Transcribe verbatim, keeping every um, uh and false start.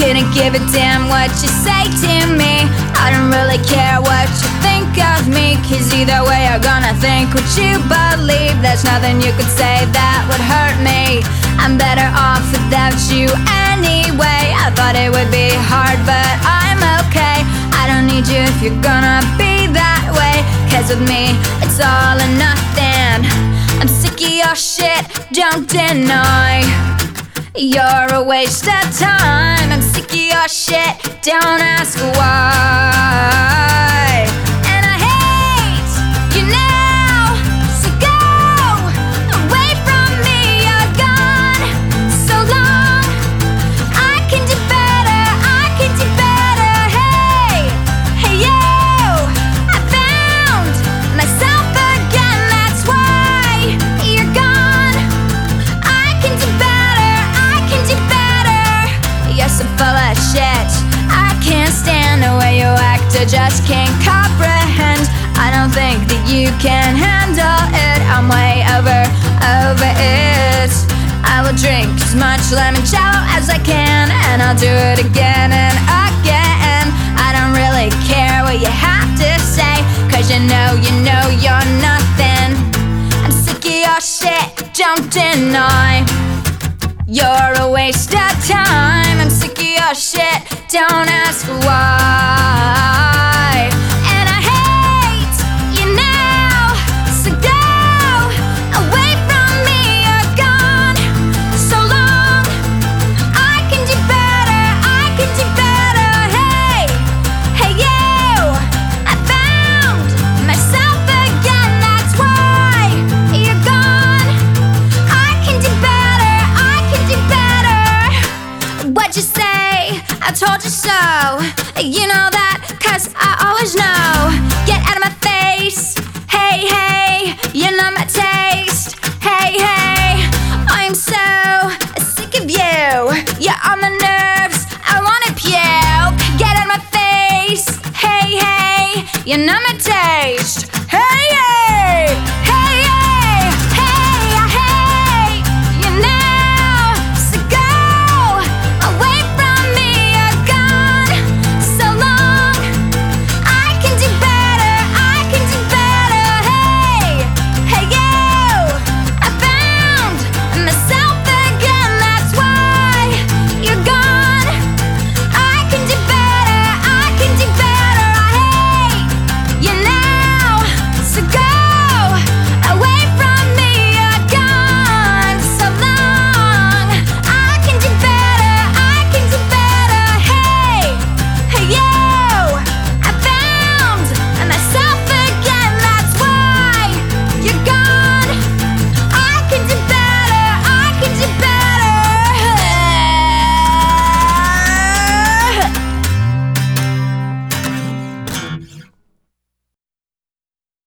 couldn't give a damn what you say to me. I don't really care what you think of me, cause either way you're gonna think what you believe. There's nothing you could say that would hurt me. I'm better off without you anyway. I thought it would be hard, but I'm okay. I don't need you if you're gonna be that way, cause with me it's all or nothing. I'm sick of your shit, don't deny. You're a waste of time. I'm sick of your shit, don't ask why. And I hate you now, so go away from me. You're gone so long. I can do better, I can do better. Hey, hey you, I found myself again. That's why you're gone. I can do better, you're so full of shit. I can't stand the way you act, I just can't comprehend. I don't think that you can handle it. I'm way over, over it. I will drink as much limoncello as I can, and I'll do it again and again. I don't really care what you have to say, cause you know, you know you're nothing. I'm sick of your shit, don't deny. You're a waste of time. I'm sick of your shit, don't ask why. And I hate you now, so go away from me. You're gone so long. I can do better, I can do better. Hey, hey you, I found myself again. That's why you're gone. I can do better, what'd you say? I told you so. You know that, cause I always know. Get out of my face. Hey, hey, you know my taste. Hey, hey, I am so sick of you. You're on my nerves, I wanna puke. Get out of my face. Hey, hey, you know my taste. Hey, hey.